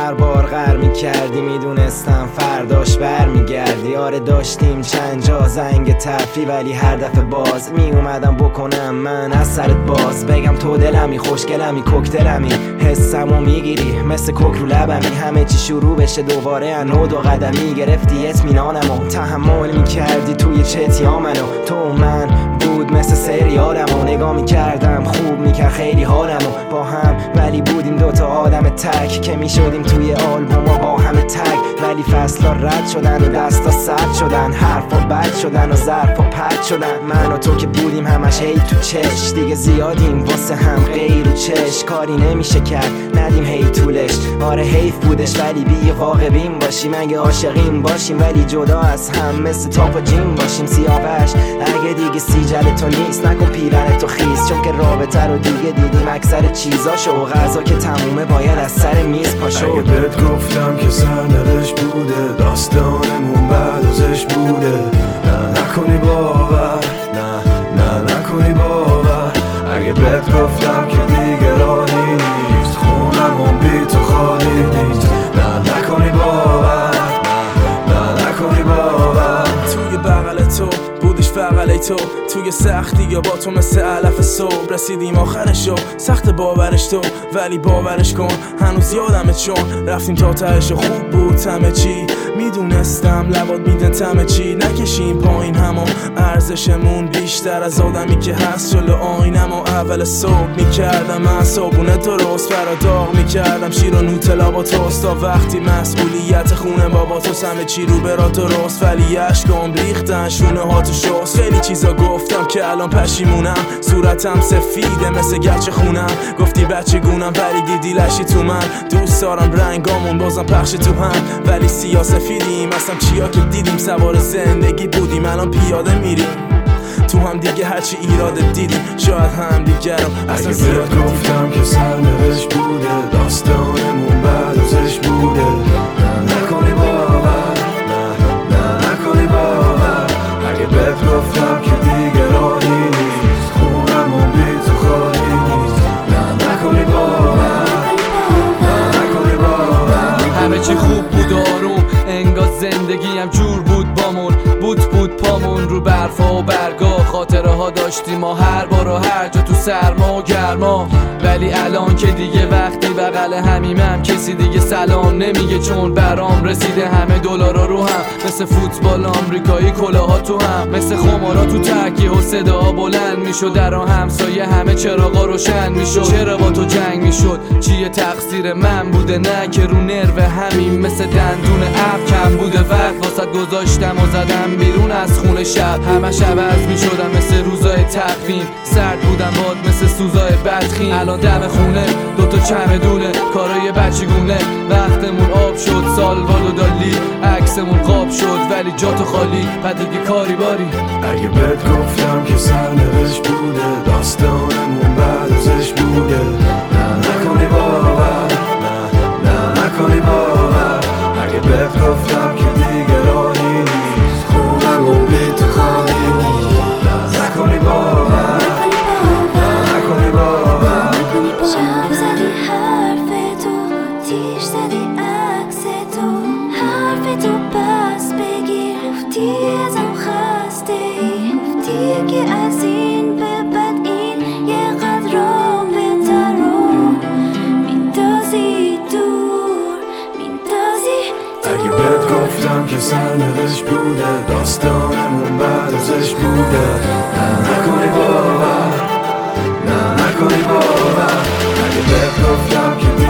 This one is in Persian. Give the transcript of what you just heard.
هر بار غر میکردی میدونستم فرداش برمیگردی. آره داشتیم چند جا زنگ تفری ولی هر دفعه باز میومدم بکنم من از سرت باز. بگم تو دلمی خوشگلمی کوکتلمی حسمو میگیری مثل کوک رو لبمی. همه چی شروع بشه دوباره انو دو قدمی گرفتی اطمینانمو تحمل میکردی توی چتیا منو. تو من بود مثل سریالمو نگاه میکردم خوب میکرد خیلی حالمو با هم ولی بودیم دوتا آدم تک که میشدیم توی آلبوم و با همه تک. ولی فصلا رد شدن و دستا سرد شدن حرفا بد شدن و ظرفا پرد شدن. من و تو که بودیم همش هی تو چش دیگه زیادیم واسه هم غیر و چش. کاری نمیشه کرد ندیم هی طولش. آره حیف بودش ولی بی واقعیم باشیم اگه عاشقیم باشیم ولی جدا از هم مثل تاپ و جیم باشیم. سیاوش اگه دیگه سیجل تو نیست نکن پیرن تو خیز چون که رابطه رو دیگه دیدیم اکثر چیزاشو و غذا که تمومه باید از سر میز پاشو. اگه بهت گفتم که سرنوشت بوده داستانمون بعد ازش بوده نه نکنی باور نه نکنی باور. اگه بهت گفتم که دیگه راهی نیست خونمون بی تو خالی نیست نه نکنی باور نه نکنی باور. توی بغل تو بودش فقط تو توی سختی یا با تو مثل علف صبح رسیدیم آخرشو سخت باورش تو ولی باورش کن هنوز یادمه چون رفتیم تا تهش خوب بود همه چی. میدونستم لبات میدن تمه چی نکشیم پایین همو ارزشمون بیشتر از آدمی که هست جلو آینم و اول صبح میکردم من صابونه درست برا داغ میکردم شیر و نوتلا با توست تا وقتی مسئولیت خونه بابا تو همه چی رو برا درست ولی عشقام ریختن شونه ها تو شست. خیلی چیزا گفتم که الان پشیمونم صورتم سفیده مثل گچ خونم. گفتی بچه گونم ولی دیدی لشی تو من دوست دارم رنگامون بازم پخش تو هم ولی سیاه سفیدیم اصلا چیا که دیدیم سوار زندگی بودیم الان پیاده میریم تو هم دیگه هرچی ایراد دیدیم شاید هم دیگه رو اصلا زیاد گفتم که سرنوشت بوده داستانمون بعد ازش بوده نه نکنی باور نه نکنی باور. اگه بهت گفتم که دیگه راهی نیست خونمون بی تو خالی نیست نه نکنی باور نه نکنی باور. همه چی خوب بود آروم انگار زندگی هم جور بود بامون بود پامون رو برفا و برگا خاطره ها داشتیم ما هر بار و هر جا تو سرما و گرما. ولی الان که دیگه وقتی بغل همیمم کسی دیگه سلام نمیگه چون برام رسیده همه دلارا رو هم مثل فوتبال آمریکایی کلاها تو هم مثل خمارا تو تکیه و صدا بلند میشد در همسایه همه چراغا روشن میشد. چرا با تو جنگ میشد چیه تقصیر من بوده نه که رو نرو همین مثل دندون اب کم بوده وقت واسط گذاشتم و زدم بیرون از خونه شب همش عوض میشدم مثل روزای تقویم سرد بودم باد مثل سوزای بدخیم. الان دم خونه دوتا چمدونه کارای بچگونه وقتمون آب شد سالوال و دالی عکسمون قاب شد ولی جاتو خالی و دیگه کاری باری. اگه بهت گفتم که سرنوشت بوده داستانمون بعد ازش بوده نه نکنی باور نه نکنی باور. اگه بهت گفتم که دیگه راهی نیست خونمون بی تو خالی نیست نه نکنی باور نه نکنی باور. شب زدی حرف تو تیش زدی عکس تو حرف تو پس بگیر گفتی ازم خسته ای گفتی که از این به بعد این یه قدر رابطه رو میندازی دور میندازی دور. اگه بهت گفتم که سرنوشت بوده داستانمون بعد ازش بوده نه نکنی باور نه نکنی باور. اگه بهت گفتم که